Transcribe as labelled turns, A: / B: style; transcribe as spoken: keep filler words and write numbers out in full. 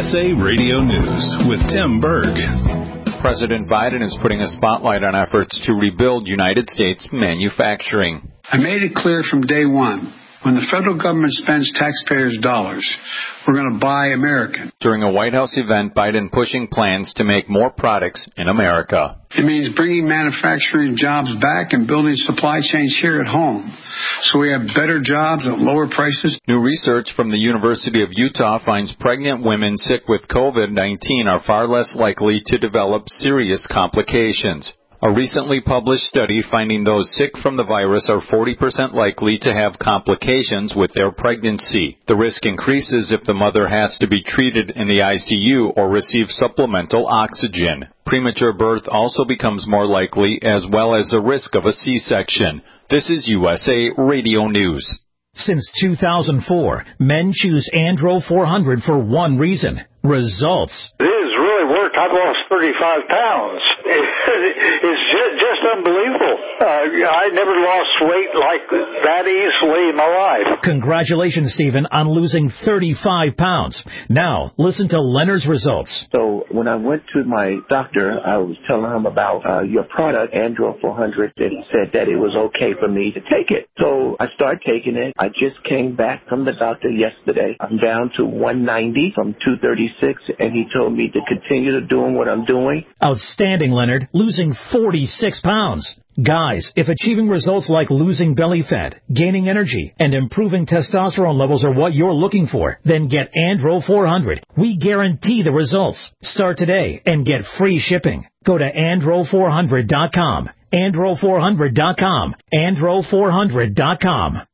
A: S A Radio News with Tim Berg.
B: President Biden is putting a spotlight on efforts to rebuild United States manufacturing.
C: I made it clear from day one, when the federal government spends taxpayers' dollars, we're going to buy American.
B: During a White House event, Biden pushing plans to make more products in America.
C: It means bringing manufacturing jobs back and building supply chains here at home so we have better jobs at lower prices.
B: New research from the University of Utah finds pregnant women sick with COVID nineteen are far less likely to develop serious complications. A recently published study finding those sick from the virus are forty percent likely to have complications with their pregnancy. The risk increases if the mother has to be treated in the I C U or receive supplemental oxygen. Premature birth also becomes more likely, as well as the risk of a C-section. This is U S A Radio News.
D: Since two thousand four, men choose Andro four hundred for one reason: results.
E: It has really worked. I've lost thirty-five pounds. It's just unbelievable. Uh, I never lost weight like that easily in my life.
D: Congratulations, Stephen, on losing thirty-five pounds. Now, listen to Leonard's results.
F: So when I went to my doctor, I was telling him about uh, your product, Andro four hundred, and he said that it was okay for me to take it. So I started taking it. I just came back from the doctor yesterday. I'm down to one ninety from two thirty-six, and he told me to continue to doing what I'm doing.
D: Outstanding, Leonard, losing forty-six pounds. Guys, if achieving results like losing belly fat, gaining energy, and improving testosterone levels are what you're looking for, then get Andro four hundred. We guarantee the results. Start today and get free shipping. Go to andro four hundred dot com. andro four hundred dot com. andro four hundred dot com.